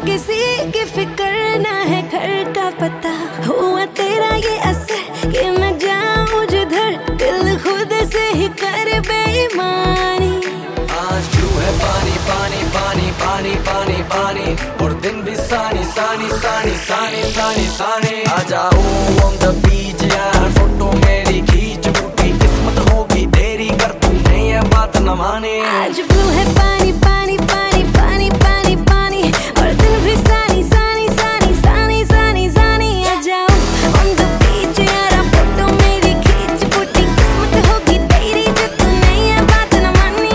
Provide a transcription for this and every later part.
किसी की फिक्र ना है घर का पता। हुआ तेरा ये असर कि मैं जाऊं जिधर दिल खुद से ही कर बेईमानी। आज क्यों है पानी पानी पानी पानी पानी पानी और दिन भी सानी सानी सानी सानी सानी सानी। आ जाओ on the beach यार, फोटो मेरी खींच, टूटी किस्मत होगी तेरी कर तूने ये बात न मानी। आज ब्लू है पानी पानी पानी पानी पानी पानी और दिन भी सानी सानी सानी सानी सानी सानी। आ जाओ on the beach यार, फोटो मेरी खींच, टूटी किस्मत होगी तेरी जो तूने ये बात न मानी।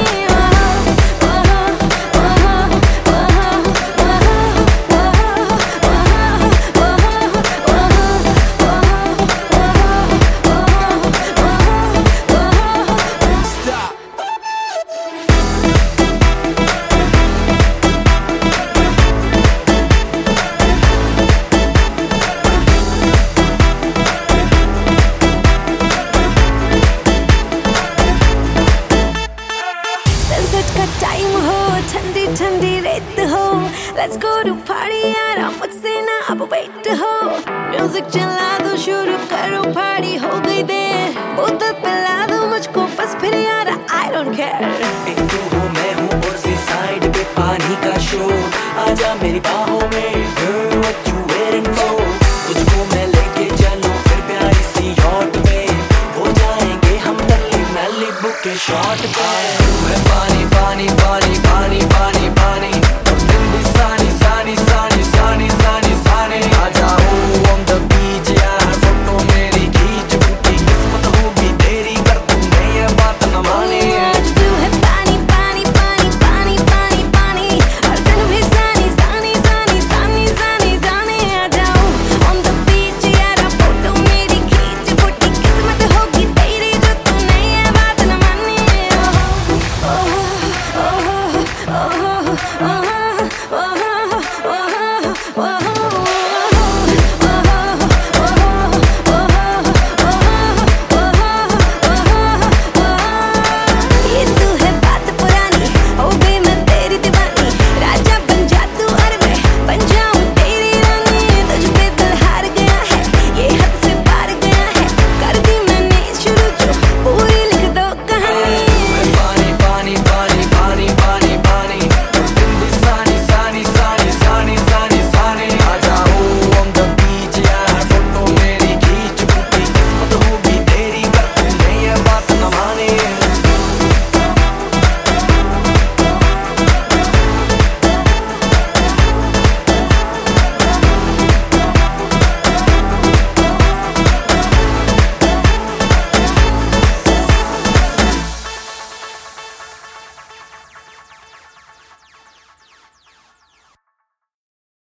सनसेट का टाइम हो, ठंडी ठंडी रेत हो, लेट्स गो टू पार्टी यार, मुझसे ना अब वेट हो। म्यूजिक चला दो, शुरू करो पार्टी, हो गई देर, बोतल पिला दो मुझको बस फिर यार, आई डोंट केयर। एक तू हो मैं हूँ और सी साइड पे पानी का शो, आजा मेरी बाहों में girl, what you waiting for? तुझको मैं लेके चलूं फिर प्यारी सी यॉट पे, हो जाएंगे हम दिल्ली मैलिबू के शॉट पे।